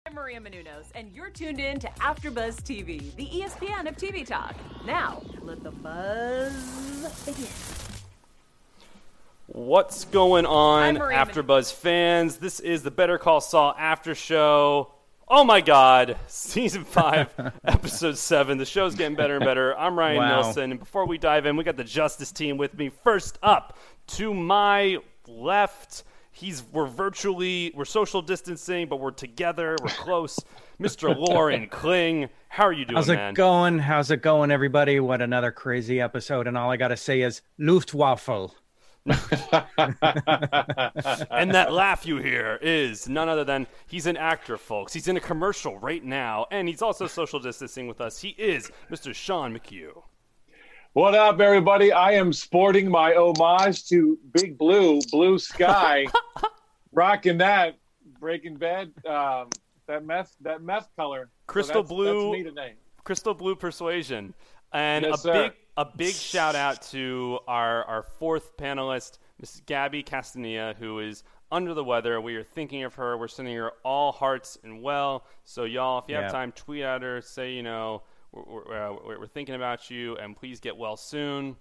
I'm Maria Menounos, and you're tuned in to AfterBuzz TV, the ESPN of TV talk. Now, let the buzz begin. What's going on, AfterBuzz fans? This is the Better Call Saul After Show. Oh my God, Season 5, Episode 7. The show's getting better and better. I'm Ryan Nilsson, and before we dive in, we got the Justice team with me. First up, to my left, we're social distancing, but we're together, we're close. Mr. Lauren Kling, how are you doing, man? How's it going, everybody? What another crazy episode, and all I gotta say is Luftwaffe. And that laugh you hear is none other than he's an actor, folks. He's in a commercial right now, and he's also social distancing with us. He is Mr. Sean McHugh. What up, everybody? I am sporting my homage to Big Blue Sky, rocking that Breaking Bad, that meth color. Crystal blue. That's me today. Crystal blue persuasion. And yes, a big shout out to our fourth panelist, Mrs. Gabby Castania, who is under the weather. We are thinking of her. We're sending her all hearts and well. So y'all, if you have time, tweet at her. Say, you know, we're thinking about you, and please get well soon.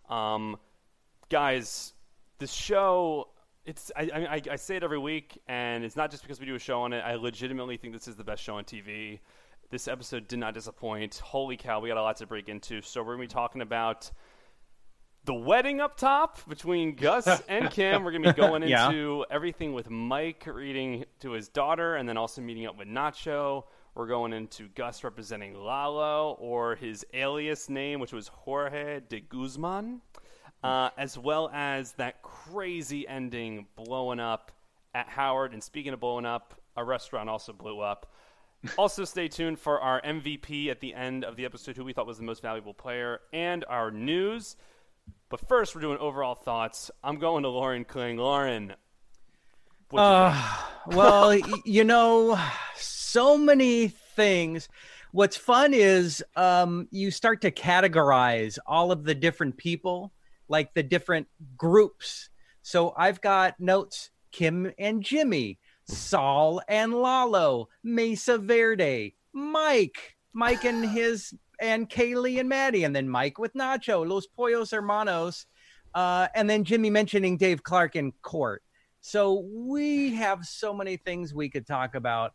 Guys, this show, I say it every week, and it's not just because we do a show on it. I legitimately think this is the best show on TV. This episode did not disappoint. Holy cow, we got a lot to break into. So we're going to be talking about the wedding up top between Gus and Kim. We're going to be going into everything with Mike reading to his daughter and then also meeting up with Nacho. We're going into Gus representing Lalo, or his alias name, which was Jorge de Guzman, as well as that crazy ending blowing up at Howard. And speaking of blowing up, a restaurant also blew up. Also, stay tuned for our MVP at the end of the episode, who we thought was the most valuable player, and our news. But first, we're doing overall thoughts. I'm going to Lauren Kling. Lauren, well, you know, so many things. What's fun is you start to categorize all of the different people, like the different groups. So I've got notes, Kim and Jimmy, Saul and Lalo, Mesa Verde, Mike and Kaylee and Maddie, and then Mike with Nacho, Los Pollos Hermanos, and then Jimmy mentioning Dave Clark in court. So we have so many things we could talk about.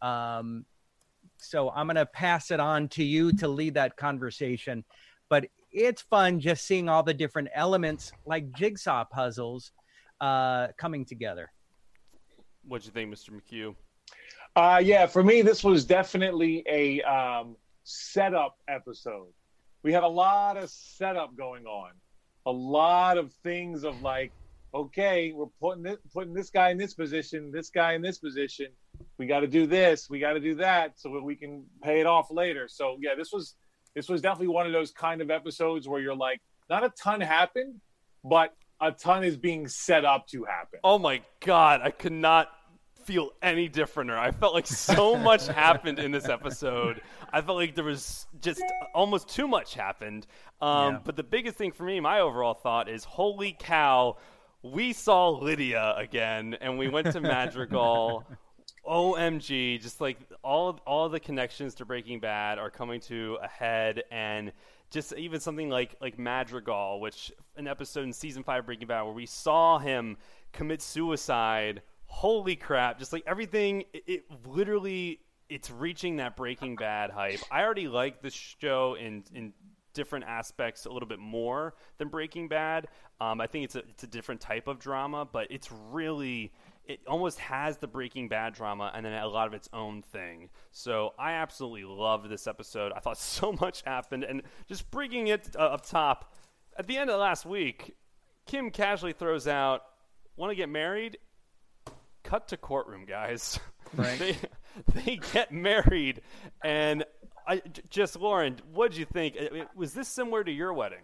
So I'm going to pass it on to you to lead that conversation. But it's fun just seeing all the different elements like jigsaw puzzles coming together. What'd you think, Mr. McHugh? For me, this was definitely a setup episode. We had a lot of setup going on. A lot of things of like, okay, we're putting this guy in this position, this guy in this position. We got to do this, we got to do that, so that we can pay it off later. So yeah, this was definitely one of those kind of episodes where you're like, not a ton happened, but a ton is being set up to happen. Oh my God, I could not feel any differenter. I felt like so much happened in this episode. I felt like there was just almost too much happened. But the biggest thing for me, my overall thought is, holy cow, we saw Lydia again, and we went to Madrigal. OMG, just like all the connections to Breaking Bad are coming to a head, and just even something like Madrigal, which an episode in season 5 Breaking Bad where we saw him commit suicide. Holy crap, just like everything, it literally, it's reaching that Breaking Bad hype. I already like this show in different aspects a little bit more than Breaking Bad. I think it's a different type of drama, but it almost has the Breaking Bad drama and then a lot of its own thing. So I absolutely loved this episode. I thought so much happened, and just bringing it up top, at the end of last week, Kim casually throws out, "Want to get married?" Cut to courtroom, guys. Right. They get married, and Lauren, what did you think? Was this similar to your wedding?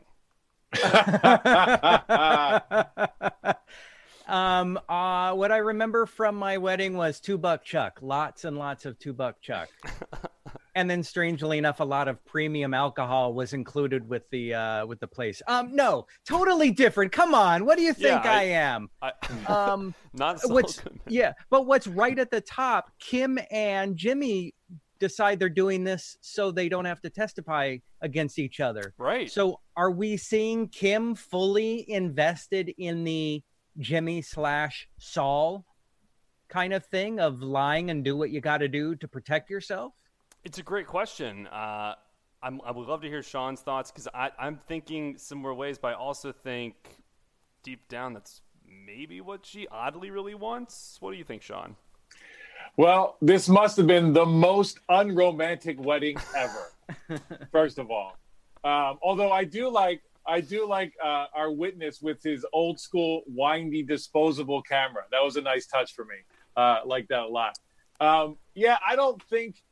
What I remember from my wedding was $2 Chuck. Lots and lots of $2 Chuck. And then, strangely enough, a lot of premium alcohol was included with the place. No, totally different. Come on, what do you think I am? Not so good. Yeah, but what's right at the top? Kim and Jimmy decide they're doing this so they don't have to testify against each other. Right. So, are we seeing Kim fully invested in the Jimmy/Saul kind of thing of lying and do what you got to do to protect yourself? It's a great question. I would love to hear Sean's thoughts because I'm thinking similar ways, but I also think deep down that's maybe what she oddly really wants. What do you think, Sean? Well, this must have been the most unromantic wedding ever. First of all, although I do like our witness with his old school windy disposable camera. That was a nice touch for me. Like that a lot. I don't think.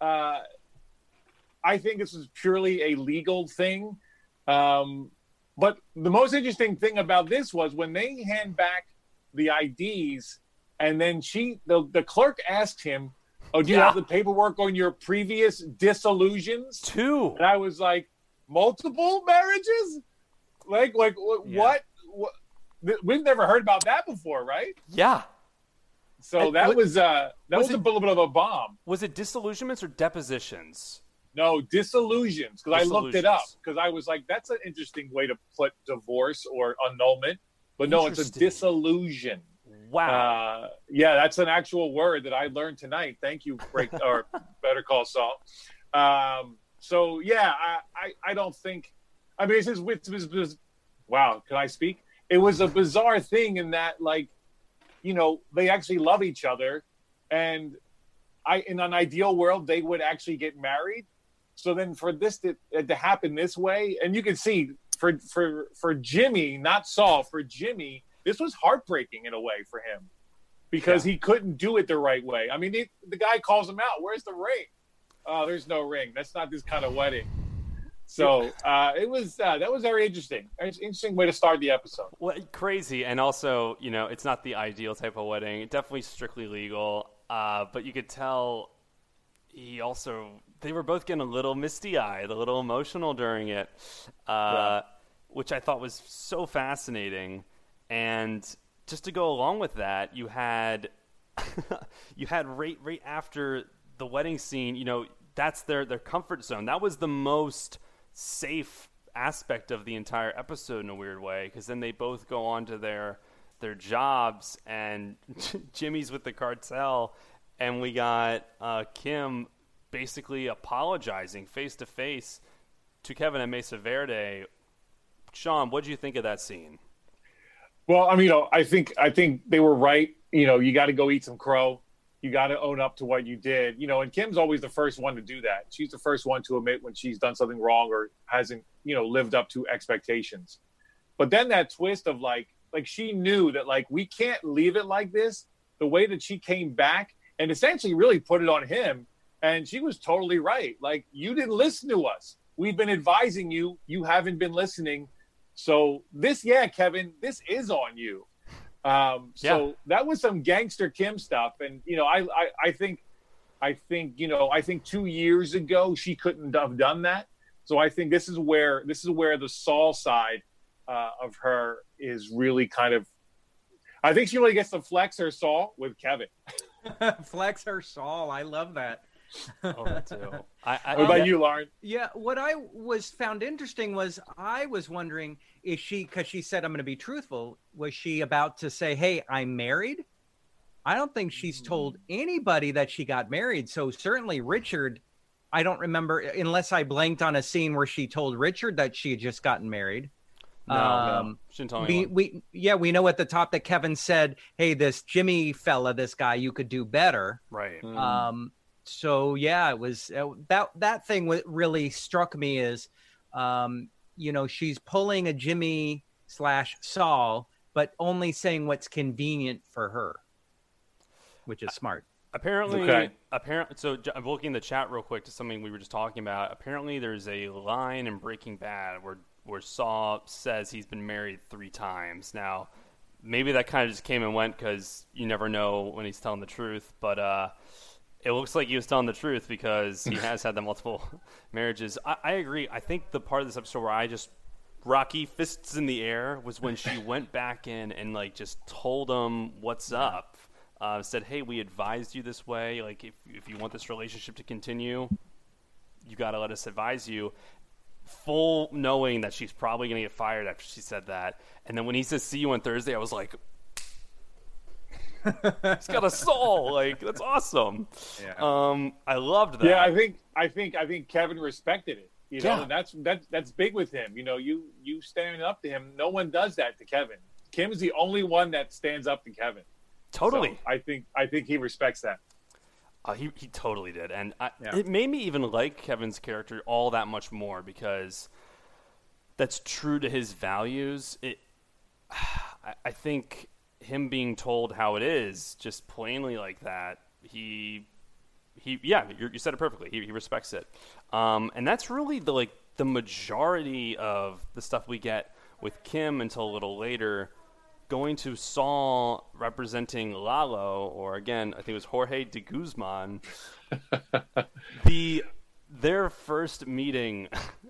I think this is purely a legal thing. But the most interesting thing about this was when they hand back the IDs, and then the clerk asked him, "Oh, do you have the paperwork on your previous disillusions?" 2. And I was like, "Multiple marriages? Like what? We've never heard about that before, right?" Yeah. So that was a little bit of a bomb. Was it disillusionments or depositions? No, disillusions, because I looked it up, because I was like, that's an interesting way to put divorce or annulment. But no, it's a disillusion. Wow. That's an actual word that I learned tonight. Thank you, or Better Call Saul. I don't think. I mean, wow. Can I speak? It was a bizarre thing in that, like, they actually love each other, and in an ideal world, they would actually get married. So then for this to happen this way, and you can see for Jimmy, not Saul, for Jimmy, this was heartbreaking in a way for him because he couldn't do it the right way. I mean, the guy calls him out. Where's the ring? Oh, there's no ring. That's not this kind of wedding. So that was very interesting. Interesting way to start the episode. Well, crazy, and also, it's not the ideal type of wedding. Definitely strictly legal, but you could tell they were both getting a little misty-eyed, a little emotional during it, which I thought was so fascinating. And just to go along with that, you had right after the wedding scene, that's their comfort zone. That was the most safe aspect of the entire episode in a weird way, because then they both go on to their jobs, and Jimmy's with the cartel, and we got Kim basically apologizing face to face to Kevin and Mesa Verde. Sean, what did you think of that scene? Well, I mean, I think they were right. You got to go eat some crow. You got to own up to what you did, and Kim's always the first one to do that. She's the first one to admit when she's done something wrong or hasn't, lived up to expectations. But then that twist of like she knew that, like, we can't leave it like this. The way that she came back and essentially really put it on him. And she was totally right. Like, you didn't listen to us. We've been advising you. You haven't been listening. So Kevin, this is on you. So that was some gangster Kim stuff. And, I think 2 years ago, she couldn't have done that. So I think this is where the Saul side of her is really kind of, I think she really gets to flex her Saul with Kevin. Flex her Saul. I love that. Oh, that too. What about you, Lauren? Yeah, what I found interesting was I was wondering, is she, because she said, I'm going to be truthful, was she about to say, hey, I'm married? I don't think she's told anybody that she got married. So certainly Richard, I don't remember, unless I blanked on a scene where she told Richard that she had just gotten married. No, she didn't tell anyone. We know at the top that Kevin said, hey, this Jimmy fella, this guy, you could do better. Right. So yeah, it was that thing what really struck me is, she's pulling a Jimmy/Saul, but only saying what's convenient for her, which is smart. Apparently, so I'm looking in the chat real quick to something we were just talking about. Apparently, there's a line in Breaking Bad where Saul says he's been married 3 times. Now, maybe that kind of just came and went because you never know when he's telling the truth, but It looks like he was telling the truth because he has had the multiple marriages. I agree. I think the part of this episode where Rocky fists in the air was when she went back in and like just told him what's up. Said, hey, we advised you this way. Like, if you want this relationship to continue, you got to let us advise you. Full knowing that she's probably going to get fired after she said that. And then when he says, see you on Thursday, I was like, he's got a soul. Like, that's awesome. Yeah. I loved that. Yeah, I think Kevin respected it. You know, and that's big with him. You know, you standing up to him. No one does that to Kevin. Kim's the only one that stands up to Kevin. Totally. So I think he respects that. He totally did. And it made me even like Kevin's character all that much more because that's true to his values. I think him being told how it is, just plainly like that, you said it perfectly. He respects it. And that's really the majority of the stuff we get with Kim until a little later. Going to Saul representing Lalo, or again, I think it was Jorge de Guzman. Their first meeting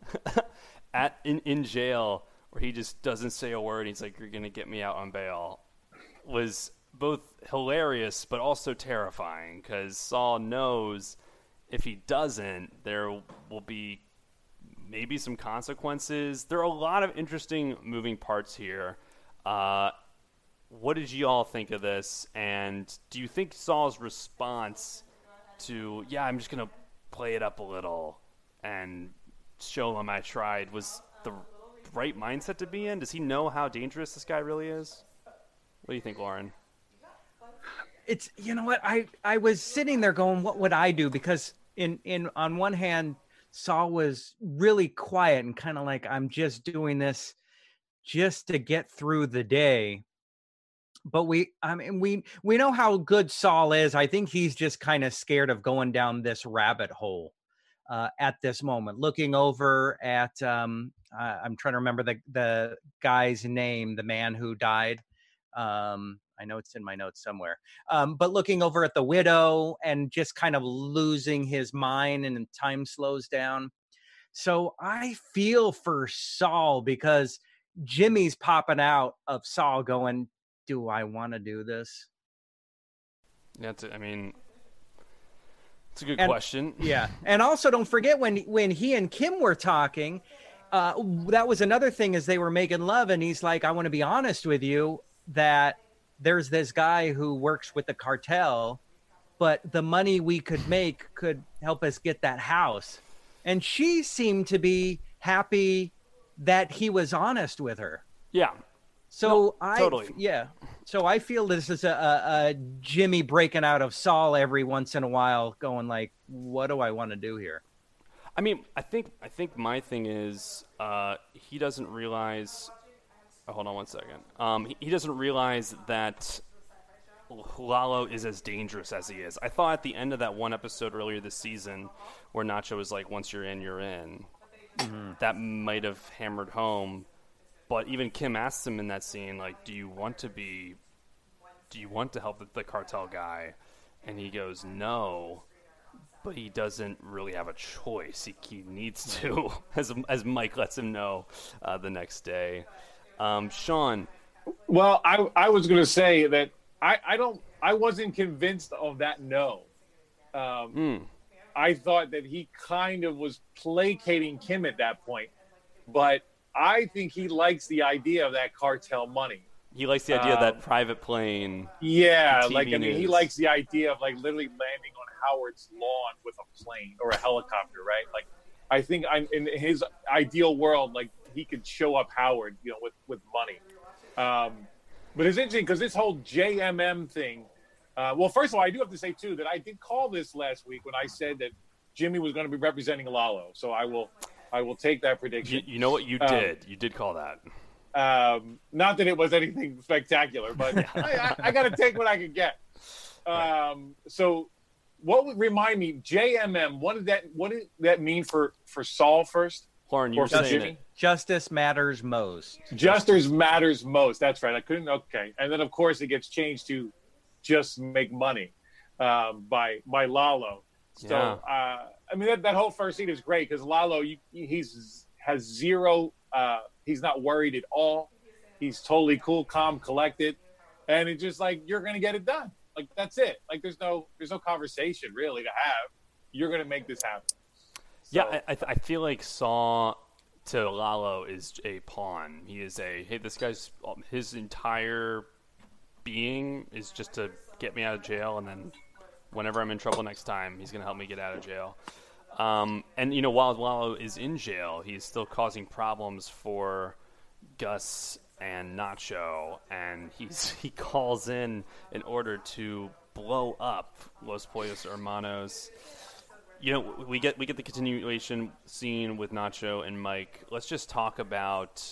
in jail, where he just doesn't say a word. He's like, "You're gonna get me out on bail," was both hilarious but also terrifying because Saul knows if he doesn't, there will be maybe some consequences. There are a lot of interesting moving parts here. What did you all think of this? And do you think Saul's response to, I'm just going to play it up a little and show him I tried, was the right mindset to be in? Does he know how dangerous this guy really is? What do you think, Lauren? It's, you know what, I was sitting there going, what would I do? Because in on one hand, Saul was really quiet and kind of like, I'm just doing this just to get through the day. But we know how good Saul is. I think he's just kind of scared of going down this rabbit hole at this moment, looking over at, I'm trying to remember the guy's name, the man who died. I know it's in my notes somewhere. But looking over at the widow and just kind of losing his mind, and time slows down. So I feel for Saul because Jimmy's popping out of Saul going, do I want to do this? Yeah, it's a good question. Yeah. And also don't forget when he and Kim were talking, that was another thing as they were making love. And he's like, I want to be honest with you that there's this guy who works with the cartel, but the money we could make could help us get that house. And she seemed to be happy that he was honest with her. Yeah. So totally. So I feel this is a Jimmy breaking out of Saul every once in a while, going like, what do I want to do here? I mean, I think my thing is he doesn't realize. Oh, hold on one second. He doesn't realize that Lalo is as dangerous as he is. I thought at the end of that one episode earlier this season, where Nacho was like, "Once you're in, you're in," that might have hammered home. But even Kim asks him in that scene, like, do you want to help the cartel guy? And he goes, no. But he doesn't really have a choice. He needs to, as Mike lets him know the next day. Sean. Well, I was going to say that I wasn't convinced of that no. I thought that he kind of was placating Kim at that point. But I think he likes the idea of that cartel money. He likes the idea of that private plane. Yeah, he likes the idea of like literally landing on Howard's lawn with a plane or a helicopter, right? Like, I think I'm in his ideal world, like he could show up Howard, with money. But it's interesting because this whole JMM thing. Well, first of all, I do have to say too that I did call this last week when I said that Jimmy was going to be representing Lalo. So I will take that prediction. You know what you did? You did call that. Not that it was anything spectacular, but I got to take what I could get. So what would remind me, JMM, what did that mean for Saul first? Lauren, you were saying it. Justice matters most. Justice matters most. That's right. I couldn't. Okay. And then, of course, it gets changed to just make money. by Lalo. So I mean that whole first scene is great because Lalo has zero. He's not worried at all. He's totally cool, calm, collected, and it's just like you're gonna get it done. Like that's it. Like there's no conversation really to have. You're gonna make this happen. So, yeah, I feel like Saw to Lalo is a pawn. He is this guy's his entire being is just to get me out of jail, and then whenever I'm in trouble next time, he's gonna help me get out of jail. And you know, while Lalo is in jail, he's still causing problems for Gus and Nacho, and he calls in order to blow up Los Pollos Hermanos. You know, we get the continuation scene with Nacho and Mike. Let's just talk about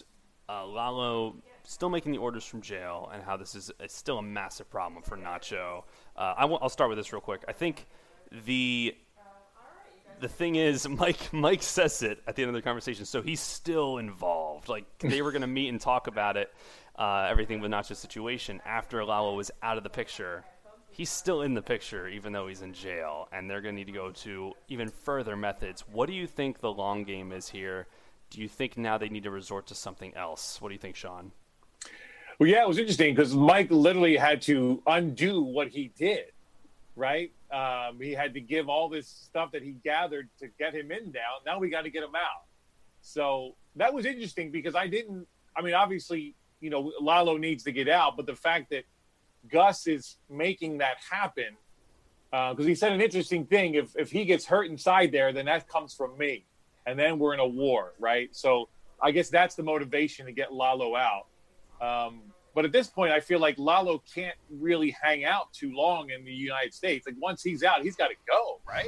Lalo still making the orders from jail and how this is still a massive problem for Nacho. I'll start with this real quick. I think the thing is, Mike says it at the end of the conversation, so he's still involved. Like, they were going to meet and talk about it, everything with Nacho's situation, after Lalo was out of the picture. He's still in the picture, even though he's in jail, and they're going to need to go to even further methods. What do you think the long game is here? Do you think now they need to resort to something else? What do you think, Sean? Well, yeah, it was interesting because Mike literally had to undo what he did, right? He had to give all this stuff that he gathered to get him in now. Now we got to get him out. So that was interesting because obviously, you know, Lalo needs to get out, but the fact that Gus is making that happen, because he said an interesting thing, if he gets hurt inside there, then that comes from me. And then we're in a war, right? So I guess that's the motivation to get Lalo out. But at this point, I feel like Lalo can't really hang out too long in the United States. Like once he's out, he's got to go, right?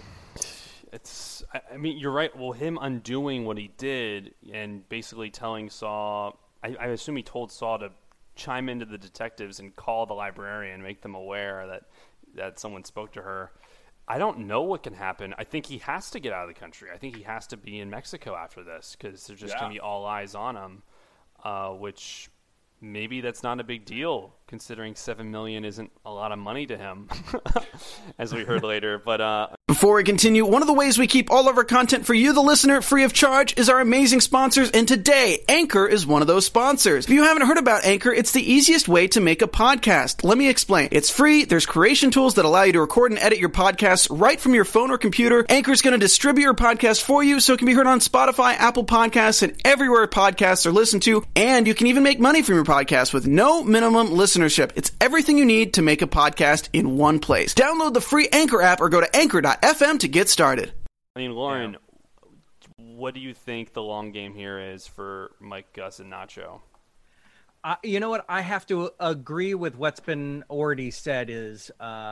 I mean, you're right. Well, him undoing what he did and basically telling Saw, I assume he told Saw to chime into the detectives and call the librarian, make them aware that someone spoke to her. I don't know what can happen. I think he has to get out of the country. I think he has to be in Mexico after this because there's just going to be all eyes on him, which maybe that's not a big deal considering $7 million isn't a lot of money to him, as we heard later. But before we continue, one of the ways we keep all of our content for you, the listener, free of charge is our amazing sponsors, and today, Anchor is one of those sponsors. If you haven't heard about Anchor, it's the easiest way to make a podcast. Let me explain. It's free. There's creation tools that allow you to record and edit your podcasts right from your phone or computer. Anchor is going to distribute your podcast for you so it can be heard on Spotify, Apple Podcasts, and everywhere podcasts are listened to, and you can even make money from your podcast with no minimum listenership. It's everything you need to make a podcast in one place. Download the free Anchor app or go to anchor.fm to get started. I mean, Lauren, what do you think the long game here is for Mike, Gus, and Nacho? You know what? I have to agree with what's been already said is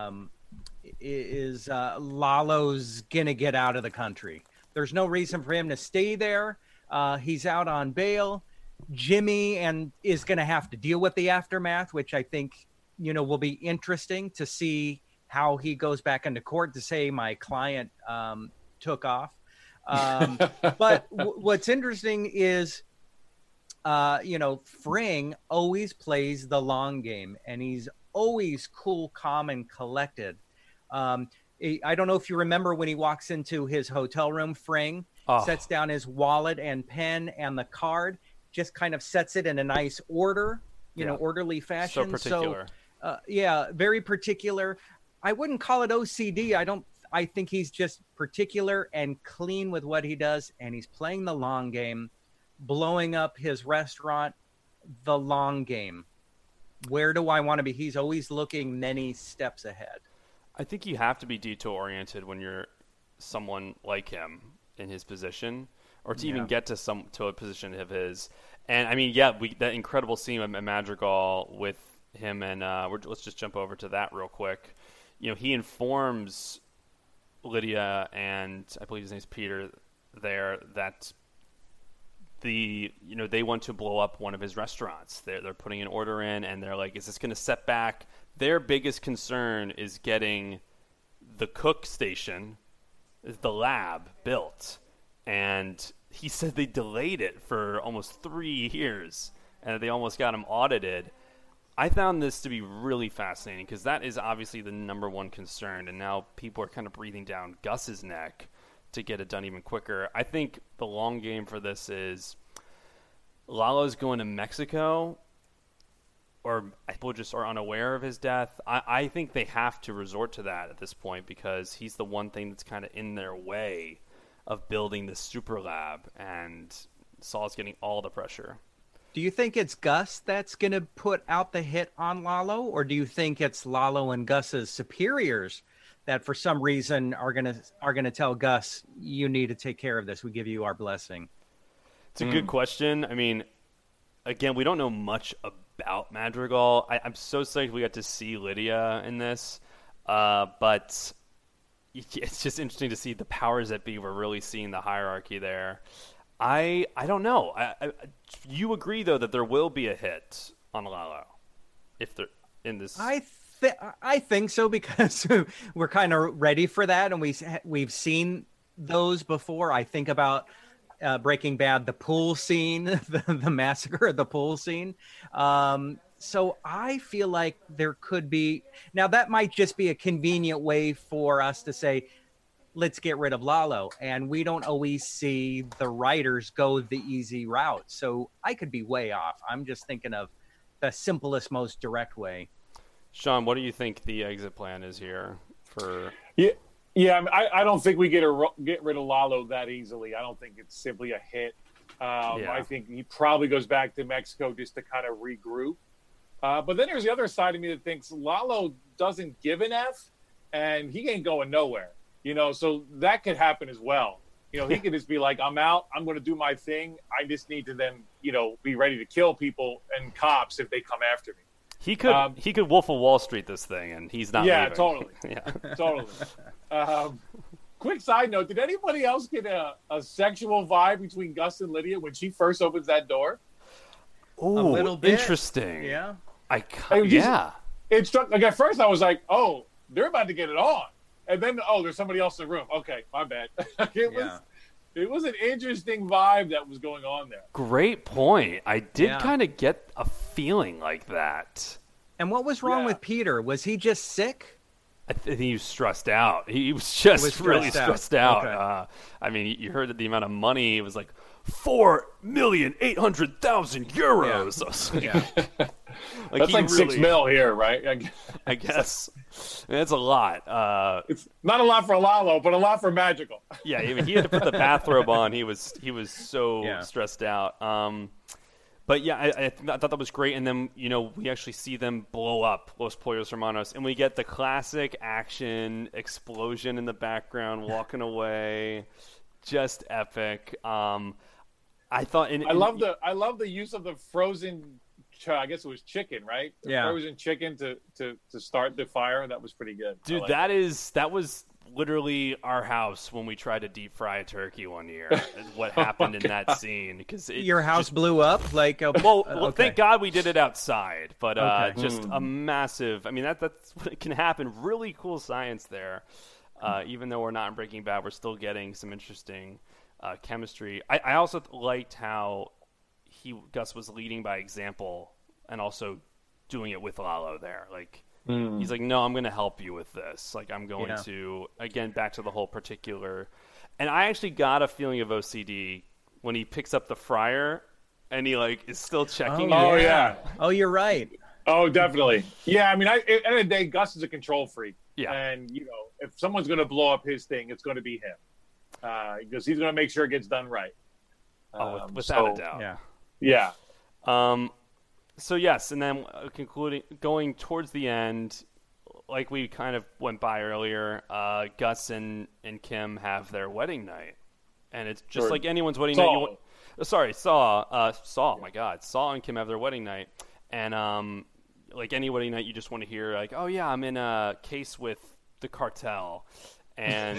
Lalo's going to get out of the country. There's no reason for him to stay there. He's out on bail. Jimmy is going to have to deal with the aftermath, which I think, you know, will be interesting to see how he goes back into court to say my client took off. But what's interesting is, you know, Fring always plays the long game, and he's always cool, calm, and collected. I don't know if you remember when he walks into his hotel room, Fring sets down his wallet and pen and the card, just kind of sets it in a nice order, you know, orderly fashion. So particular. So, very particular. I wouldn't call it OCD. I think he's just particular and clean with what he does, and he's playing the long game, blowing up his restaurant, the long game. Where do I want to be? He's always looking many steps ahead. I think you have to be detail-oriented when you're someone like him in his position, or to even get to a position of his. And I mean, that incredible scene at Madrigal with him, and let's just jump over to that real quick. You know, he informs Lydia and I believe his name's Peter there that they want to blow up one of his restaurants. They're putting an order in, and they're like, is this going to set back? Their biggest concern is getting the cook station, the lab, built. And he said they delayed it for almost 3 years, and they almost got him audited. I found this to be really fascinating because that is obviously the number one concern, and now people are kind of breathing down Gus's neck to get it done even quicker. I think the long game for this is Lalo's going to Mexico, or people just are unaware of his death. I think they have to resort to that at this point because he's the one thing that's kind of in their way of building the super lab, and Saul's getting all the pressure. Do you think it's Gus that's going to put out the hit on Lalo, or do you think it's Lalo and Gus's superiors that for some reason are going to tell Gus, you need to take care of this. We give you our blessing. It's a good question. I mean, again, we don't know much about Madrigal. I'm so psyched we got to see Lydia in this, but it's just interesting to see the powers that be. We're really seeing the hierarchy there. I don't know. You agree though that there will be a hit on Lalo if they're in this. I think so because we're kind of ready for that, and we've seen those before. I think about Breaking Bad, the pool scene, the massacre of the pool scene. So I feel like there could be. Now that might just be a convenient way for us to say, let's get rid of Lalo. And we don't always see the writers go the easy route. So I could be way off. I'm just thinking of the simplest, most direct way. Sean, what do you think the exit plan is here for? Yeah. I don't think we get rid of Lalo that easily. I don't think it's simply a hit. I think he probably goes back to Mexico just to kind of regroup. But then there's the other side of me that thinks Lalo doesn't give an F, and he ain't going nowhere. So that could happen as well. He could just be like, I'm out. I'm going to do my thing. I just need to then, be ready to kill people and cops if they come after me. He could Wolf of Wall Street this thing, and he's not leaving. Totally. Yeah, totally. Quick side note, did anybody else get a sexual vibe between Gus and Lydia when she first opens that door? Ooh, a little bit. Interesting. Yeah. It struck, like at first I was like, oh, they're about to get it on. And then, there's somebody else in the room. Okay, my bad. It was an interesting vibe that was going on there. Great point. I did kind of get a feeling like that. And what was wrong with Peter? Was he just sick? I think he was stressed out. He was just really stressed out. Okay. I mean, you heard that the amount of money, it was like 4,800,000 euros. Yeah. That's like really, 6 mil here, right? I guess. That's a lot. It's not a lot for Lalo, but a lot for Madrigal. Yeah, he had to put the bathrobe on. He was so stressed out. But yeah, I thought that was great. And then, we actually see them blow up Los Pollos Hermanos. And we get the classic action explosion in the background, walking away. Just epic. I thought... I love the use of the frozen... I guess it was chicken, right? Frozen chicken to start the fire. That was pretty good. Dude, that was literally our house when we tried to deep fry a turkey one year. What happened in that scene? Because your house blew up like a well, thank God we did it outside. But just a massive. I mean, that's what can happen. Really cool science there. Even though we're not in Breaking Bad, we're still getting some interesting chemistry. I also liked how Gus was leading by example and also doing it with Lalo there. Like, he's like, no, I'm going to help you with this. Like, I'm going to, again, back to the whole particular. And I actually got a feeling of OCD when he picks up the fryer and he, is still checking it. Oh, yeah. Oh, you're right. Oh, definitely. Yeah, I mean, at the end of the day, Gus is a control freak. Yeah. And, if someone's going to blow up his thing, it's going to be him. Because he's going to make sure it gets done right. Without a doubt. Yeah. So yes, and then going towards the end, like we kind of went by earlier, Gus and Kim have their wedding night, and it's just like anyone's wedding night. Saul. My God, Saul and Kim have their wedding night, and like any wedding night, you just want to hear like, oh yeah, I'm in a case with the cartel, and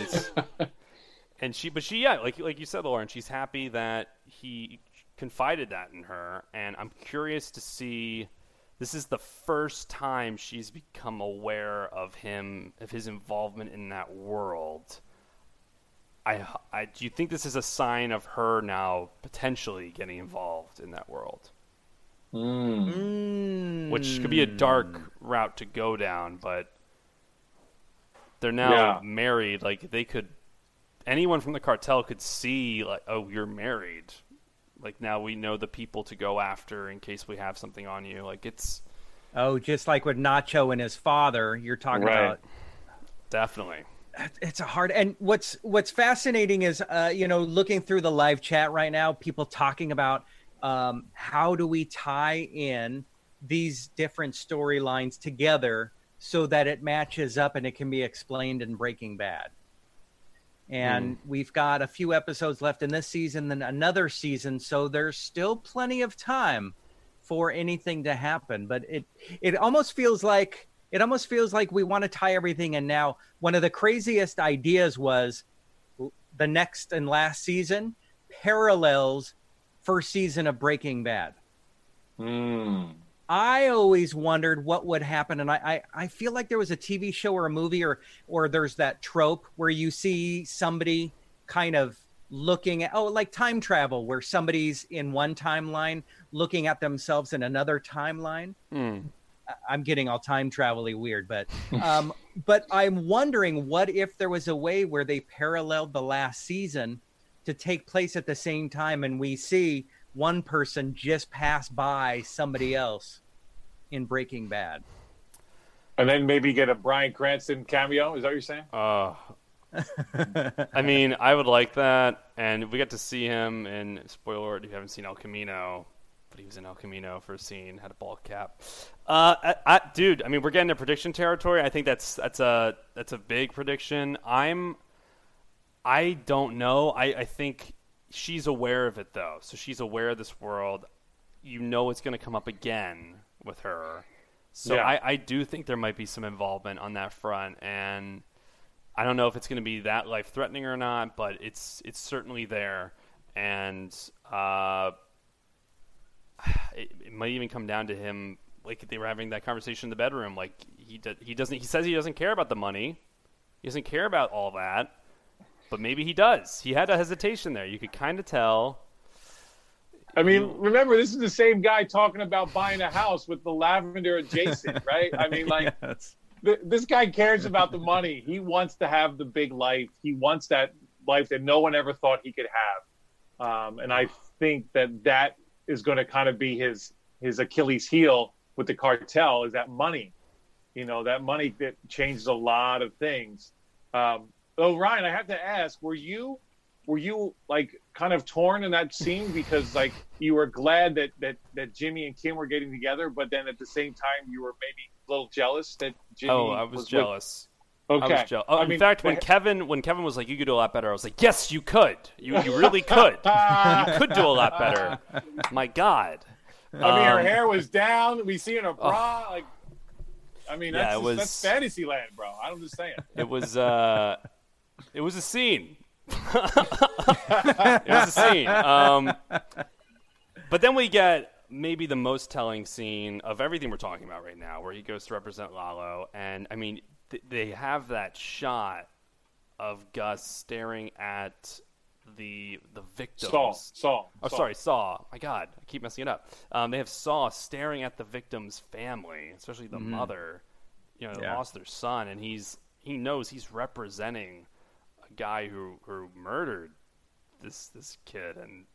but she like you said, Lauren, she's happy that he confided that in her, and I'm curious to see. This is the first time she's become aware of his involvement in that world. Do you think this is a sign of her now potentially getting involved in that world? which could be a dark route to go down, but they're now married. Like, they could, anyone from the cartel could see, like, oh, you're married. Like, now we know the people to go after in case we have something on you. Like, it's... Oh, just like with Nacho and his father, you're talking about. Definitely. It's a hard, and what's fascinating is, looking through the live chat right now, people talking about how do we tie in these different storylines together so that it matches up and it can be explained in Breaking Bad. And we've got a few episodes left in this season, then another season, so there's still plenty of time for anything to happen. But it almost feels like we want to tie everything in now. One of the craziest ideas was the next and last season parallels first season of Breaking Bad. I always wondered what would happen, and I feel like there was a TV show or a movie or there's that trope where you see somebody kind of looking at, like time travel, where somebody's in one timeline looking at themselves in another timeline. I'm getting all time travel-y weird, but I'm wondering, what if there was a way where they paralleled the last season to take place at the same time, and we see one person just pass by somebody else in Breaking Bad. And then maybe get a Bryan Cranston cameo? Is that what you're saying? I mean, I would like that. And we got to see him in, spoiler alert, if you haven't seen El Camino, but he was in El Camino for a scene, had a ball cap. Dude, I mean, we're getting to prediction territory. I think that's a big prediction. I don't know. I think she's aware of it, though. So she's aware of this world. You know it's going to come up again with her. So I do think there might be some involvement on that front. And I don't know if it's going to be that life-threatening or not, but it's certainly there. And it might even come down to him, like they were having that conversation in the bedroom. Like he says he doesn't care about the money. He doesn't care about all that. But maybe he does. He had a hesitation there. You could kind of tell. I mean, remember, this is the same guy talking about buying a house with the lavender adjacent, right? I mean, like, this guy cares about the money. He wants to have the big life. He wants that life that no one ever thought he could have. And I think that is going to kind of be his Achilles heel with the cartel, is that money. You know, that money that changes a lot of things. Oh, Ryan, I have to ask, were you like kind of torn in that scene because like you were glad that Jimmy and Kim were getting together, but then at the same time you were maybe a little jealous that Jimmy I was jealous. Okay. I was jealous. In fact, when Kevin was like, you could do a lot better, I was like, yes, you could. You really could. You could do a lot better. My God. I mean, her hair was down. We see in her bra. Like, I mean, that's fantasy land, bro. I'm just saying. It was a scene. It was a scene. But then we get maybe the most telling scene of everything we're talking about right now, where he goes to represent Lalo. And, I mean, they have that shot of Gus staring at the victims. Saw. Oh, sorry, Saw. My God, I keep messing it up. They have Saw staring at the victim's family, especially the mother, that lost their son. And he knows he's representing a guy who murdered this kid, and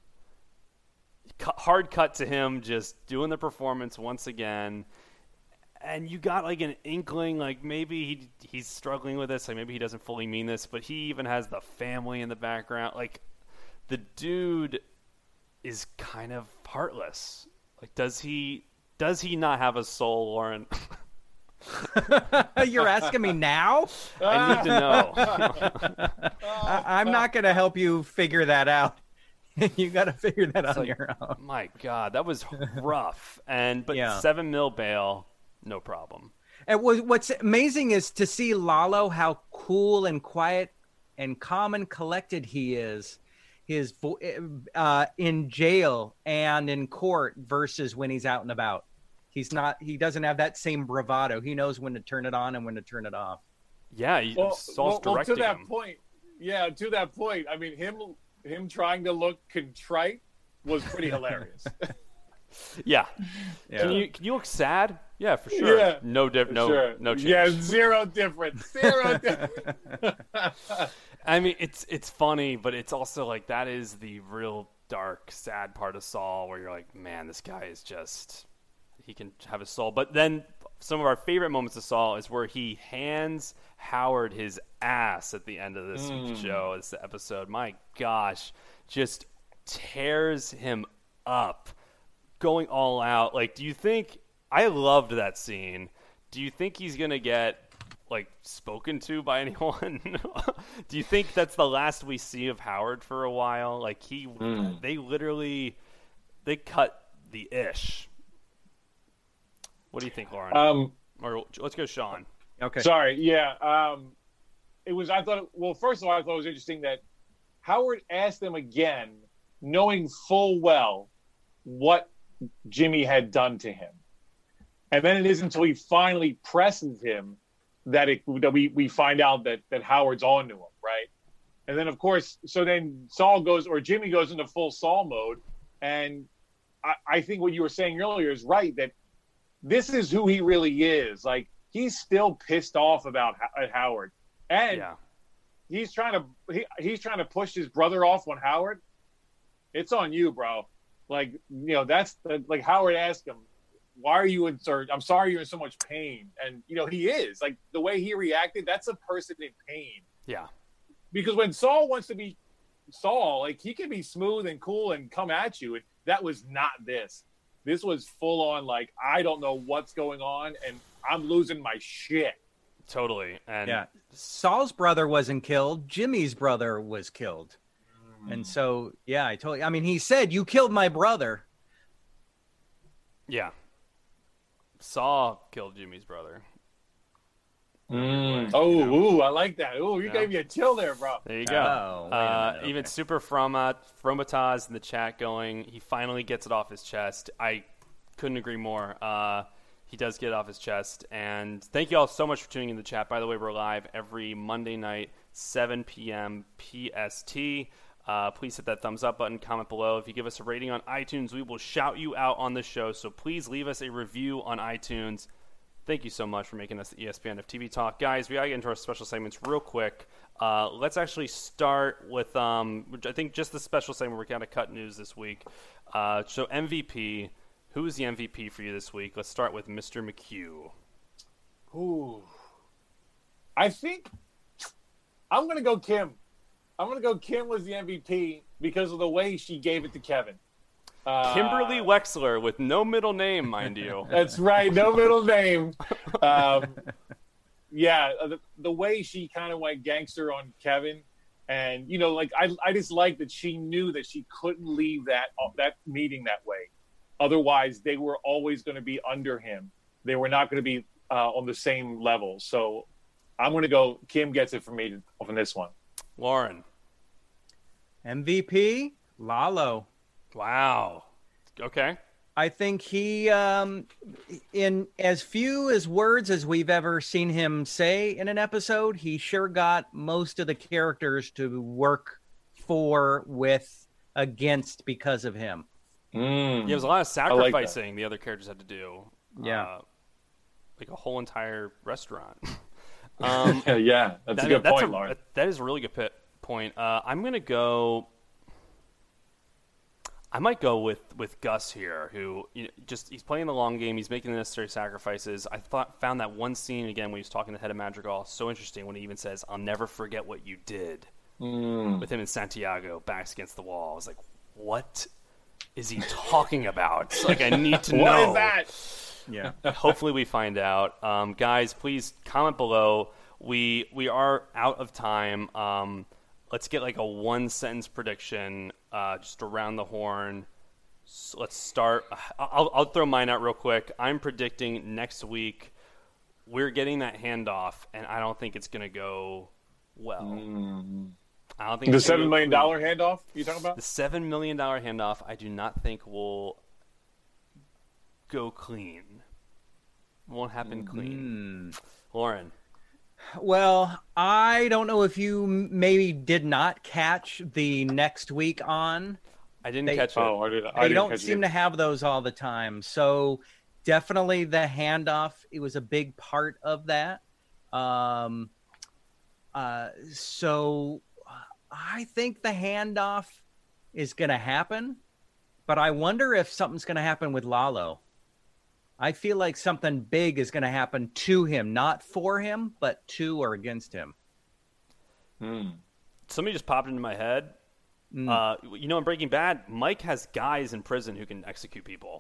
hard cut to him just doing the performance once again. And you got like an inkling, like maybe he's struggling with this, like maybe he doesn't fully mean this, but he even has the family in the background. Like, the dude is kind of heartless. Like, does he not have a soul, Lauren? You're asking me now? I need to know. I'm not going to help you figure that out. You got to figure that out on your own. My God, that was rough. But $7 million bail, no problem. And what's amazing is to see Lalo, how cool and quiet and calm and collected he is. His in jail and in court versus when he's out and about. He doesn't have that same bravado. He knows when to turn it on and when to turn it off. Yeah, Saul's directing to that him. point. Yeah, to that point. I mean, him trying to look contrite was pretty hilarious. Yeah. Can you look sad? Yeah, for sure. Yeah, No change. Yeah, zero difference. Zero difference. I mean, it's funny, but it's also like that is the real dark, sad part of Saul, where you're like, man, this guy is just he can have a soul. But then some of our favorite moments of Saul is where he hands Howard his ass at the end of this show, this episode. My gosh, just tears him up, going all out. Like, do you think? I loved that scene. Do you think he's gonna get like spoken to by anyone? Do you think that's the last we see of Howard for a while? Like they cut the ish. What do you think, Lauren? Or let's go, Sean. Okay. Sorry. Yeah. It was. I thought. Well, first of all, I thought it was interesting that Howard asked them again, knowing full well what Jimmy had done to him, and then it isn't until he finally presses him that we find out that Howard's on to him, right? And then, of course, so then Jimmy goes into full Saul mode, and I think what you were saying earlier is right, that this is who he really is. Like, he's still pissed off about Howard, and he's trying to push his brother off on Howard. It's on you, bro. Like, you know, that's like Howard asked him, why are you I'm sorry you're in so much pain. And, you know, he is. Like, the way he reacted, that's a person in pain. Yeah. Because when Saul wants to be Saul, like, he can be smooth and cool and come at you. And that was not this. This was full on, like, I don't know what's going on, and I'm losing my shit. Totally. And Saul's brother wasn't killed. Jimmy's brother was killed. And so, I mean, he said, you killed my brother. Yeah. Saul killed Jimmy's brother. Ooh, I like that. Ooh, you gave me a chill there, bro. There you go. Even Super Fromataz in the chat going, he finally gets it off his chest. I couldn't agree more. He does get it off his chest. And thank you all so much for tuning in the chat. By the way, we're live every Monday night, 7 p.m. PST. Please hit that thumbs up button, comment below. If you give us a rating on iTunes, we will shout you out on the show. So please leave us a review on iTunes. Thank you so much for making us the ESPN of TV Talk. Guys, we got to get into our special segments real quick. Let's actually start with, I think, just the special segment. We're going to cut news this week. So MVP, who is the MVP for you this week? Let's start with Mr. McHugh. Ooh. I think I'm going to go Kim. Kim was the MVP because of the way she gave it to Kevin. Kimberly Wexler with no middle name, mind you. That's right, no middle name. The way she kind of went gangster on Kevin, and you know, like I just like that she knew that she couldn't leave that meeting that way. Otherwise, they were always going to be under him. They were not going to be on the same level. So I'm going to go. Kim gets it for me on this one. Lauren. MVP, Lalo. Wow. Okay. I think he, in as few as words as we've ever seen him say in an episode, he sure got most of the characters to work for, with, against because of him. Yeah, there was a lot of sacrificing the other characters had to do. Yeah. Like a whole entire restaurant. That's a good point, Lauren. That is a really good point. I might go with Gus here, who he's playing the long game. He's making the necessary sacrifices. I found that one scene again when he was talking to the head of Madrigal so interesting when he even says, "I'll never forget what you did," with him in Santiago, backs against the wall. I was like, what is he talking about? Like, I need to know. What is that? Yeah. Hopefully we find out. Guys, please comment below. We are out of time. Let's get like a one-sentence prediction, just around the horn. So let's start. I'll throw mine out real quick. I'm predicting next week we're getting that handoff, and I don't think it's going to go well. I don't think the $7 million handoff you talking about? The $7 million handoff, I do not think will go clean. It won't happen clean. Lauren. Well, I don't know if you maybe did not catch the next week on. I didn't catch it. Oh, They don't seem to have those all the time. So definitely the handoff, it was a big part of that. So I think the handoff is going to happen, but I wonder if something's going to happen with Lalo. I feel like something big is going to happen to him, not for him, but to or against him. Somebody just popped into my head. In Breaking Bad, Mike has guys in prison who can execute people.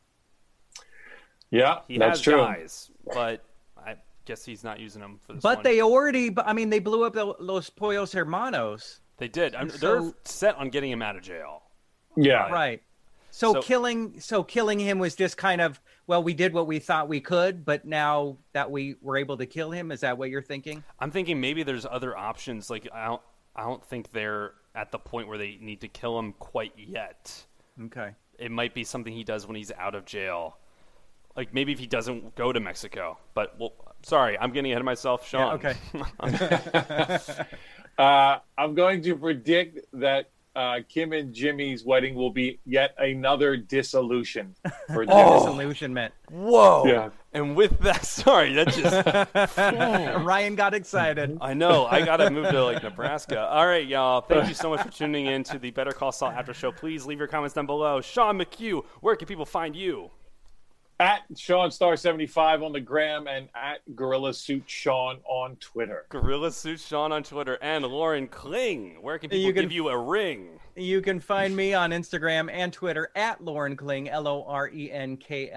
Yeah, that's true. Guys, but I guess he's not using them for this one. But they blew up Los Pollos Hermanos. They did. They're set on getting him out of jail. Yeah. Right. So killing him was just kind of, well, we did what we thought we could, but now that we were able to kill him, is that what you're thinking? I'm thinking maybe there's other options. Like I don't think they're at the point where they need to kill him quite yet. Okay. It might be something he does when he's out of jail. Like maybe if he doesn't go to Mexico. But sorry, I'm getting ahead of myself, Sean. Yeah, okay. I'm going to predict that Kim and Jimmy's wedding will be yet another dissolution for Jimmy. Disillusionment. Whoa. Yeah. And with that, sorry, that just... Ryan got excited. I know. I got to move to, Nebraska. All right, y'all. Thank you so much for tuning in to the Better Call Saul After Show. Please leave your comments down below. Sean McHugh, where can people find you? At SeanStar75 on the gram and at Gorilla Suit Sean on Twitter. Gorilla Suit Sean on Twitter. And Lauren Kling, where can people give you a ring? You can find me on Instagram and Twitter at Lauren Kling, LORENKLING.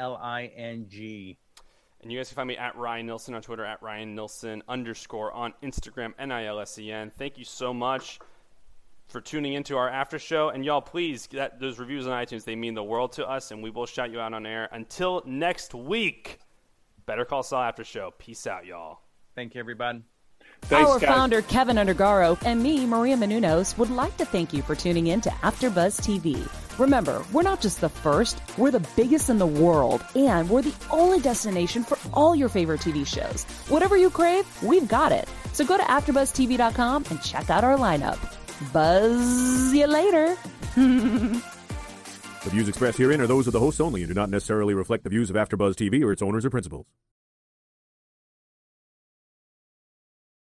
And you guys can find me at Ryan Nilsen on Twitter, at Ryan Nilsen _ on Instagram, NILSEN. Thank you so much for tuning into our after show. And y'all, please, those reviews on iTunes, they mean the world to us, and we will shout you out on air. Until next week, Better Call Saul After Show. Peace out, y'all. Thank you, everybody. Thanks, Our guys. founder, Kevin Undergaro, and me, Maria Menounos, would like to thank you for tuning in to AfterBuzz TV. Remember, we're not just the first, we're the biggest in the world, and we're the only destination for all your favorite TV shows. Whatever you crave, we've got it. So go to AfterBuzzTV.com and check out our lineup. Buzz you later. The views expressed herein are those of the hosts only and do not necessarily reflect the views of AfterBuzz TV or its owners or principals.